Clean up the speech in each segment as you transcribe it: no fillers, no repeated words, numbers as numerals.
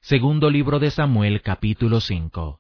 Segundo libro de Samuel, capítulo 5.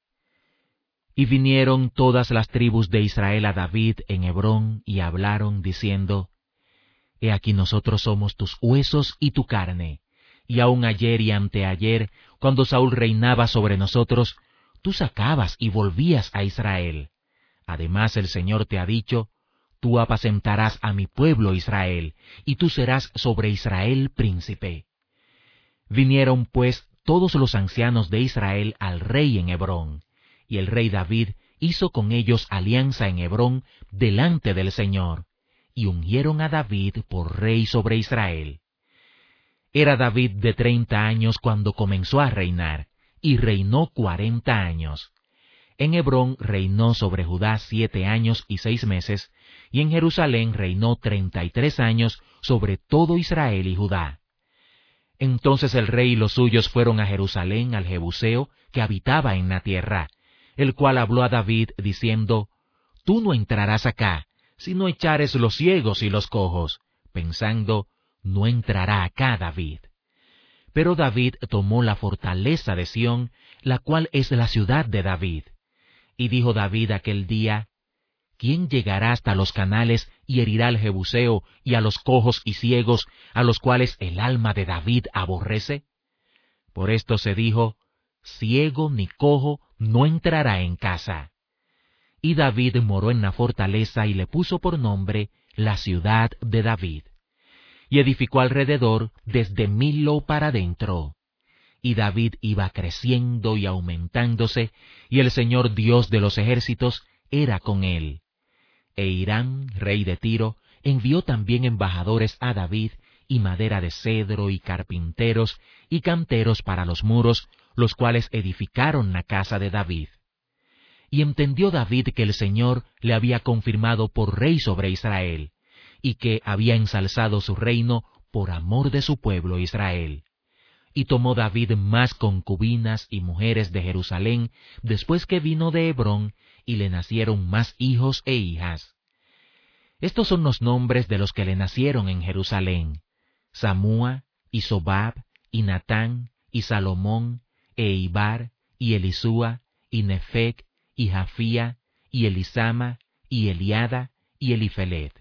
Y vinieron todas las tribus de Israel a David en Hebrón, y hablaron, diciendo: He aquí nosotros somos tus huesos y tu carne. Y aun ayer y anteayer, cuando Saúl reinaba sobre nosotros, tú sacabas y volvías a Israel. Además el Señor te ha dicho: Tú apacentarás a mi pueblo Israel, y tú serás sobre Israel príncipe. Vinieron pues todos los ancianos de Israel al rey en Hebrón, y el rey David hizo con ellos alianza en Hebrón delante del Señor, y ungieron a David por rey sobre Israel. Era David de 30 años cuando comenzó a reinar, y reinó 40 años. En Hebrón reinó sobre Judá 7 años y 6 meses, y en Jerusalén reinó 33 años sobre todo Israel y Judá. Entonces el rey y los suyos fueron a Jerusalén al Jebuseo que habitaba en la tierra, el cual habló a David diciendo: Tú no entrarás acá, si no echares los ciegos y los cojos, pensando: No entrará acá David. Pero David tomó la fortaleza de Sión, la cual es la ciudad de David. Y dijo David aquel día: ¿Quién llegará hasta los canales y herirá al Jebuseo y a los cojos y ciegos, a los cuales el alma de David aborrece? Por esto se dijo: Ciego ni cojo no entrará en casa. Y David moró en la fortaleza y le puso por nombre la ciudad de David. Y edificó alrededor desde Milo para dentro. Y David iba creciendo y aumentándose, y el Señor Dios de los ejércitos era con él. E Hiram, rey de Tiro, envió también embajadores a David, y madera de cedro, y carpinteros, y canteros para los muros, los cuales edificaron la casa de David. Y entendió David que el Señor le había confirmado por rey sobre Israel, y que había ensalzado su reino por amor de su pueblo Israel. Y tomó David más concubinas y mujeres de Jerusalén, después que vino de Hebrón, y le nacieron más hijos e hijas. Estos son los nombres de los que le nacieron en Jerusalén: Samúa, y Sobab, y Natán, y Salomón, e Ibar, y Elisúa, y Nefec, y Jafía, y Elisama, y Eliada, y Elifelet.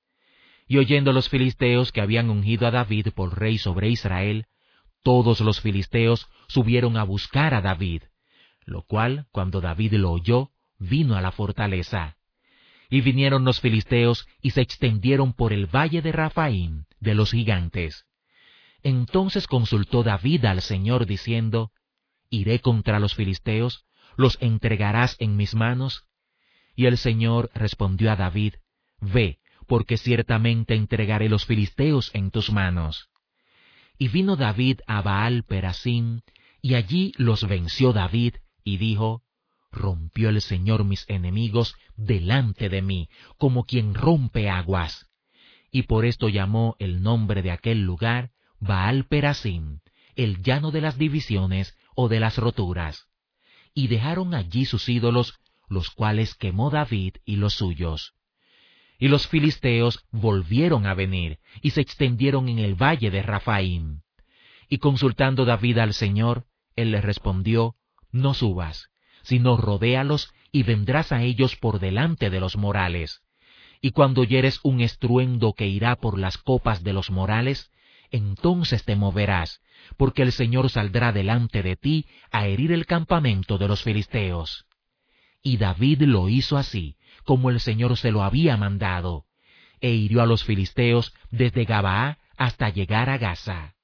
Y oyendo los filisteos que habían ungido a David por rey sobre Israel, todos los filisteos subieron a buscar a David, lo cual, cuando David lo oyó, vino a la fortaleza. Y vinieron los filisteos y se extendieron por el valle de Rafaim, de los gigantes. Entonces consultó David al Señor diciendo: ¿Iré contra los filisteos? ¿Los entregarás en mis manos? Y el Señor respondió a David: Ve, porque ciertamente entregaré los filisteos en tus manos. Y vino David a Baal Perasim, y allí los venció David, y dijo: Rompió el Señor mis enemigos delante de mí, como quien rompe aguas. Y por esto llamó el nombre de aquel lugar Baal Perasim, el llano de las divisiones o de las roturas. Y dejaron allí sus ídolos, los cuales quemó David y los suyos. Y los filisteos volvieron a venir, y se extendieron en el valle de Rafaim. Y consultando David al Señor, él le respondió: No subas, sino rodéalos, y vendrás a ellos por delante de los morales. Y cuando oyeres un estruendo que irá por las copas de los morales, entonces te moverás, porque el Señor saldrá delante de ti a herir el campamento de los filisteos. Y David lo hizo así, como el Señor se lo había mandado, e hirió a los filisteos desde Gabaa hasta llegar a Gaza.